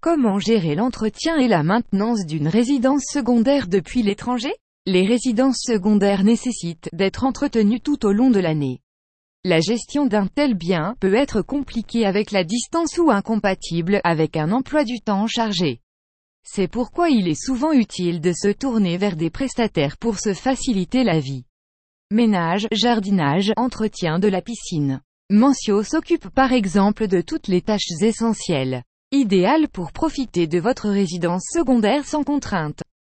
Comment gérer l'entretien et la maintenance d'une résidence secondaire depuis l'étranger? Les résidences secondaires nécessitent d'être entretenues tout au long de l'année. La gestion d'un tel bien peut être compliquée avec la distance ou incompatible avec un emploi du temps chargé. C'est pourquoi il est souvent utile de se tourner vers des prestataires pour se faciliter la vie. Ménage, jardinage, entretien de la piscine. Mentio s'occupe par exemple de toutes les tâches essentielles. Idéal pour profiter de votre résidence secondaire sans contrainte.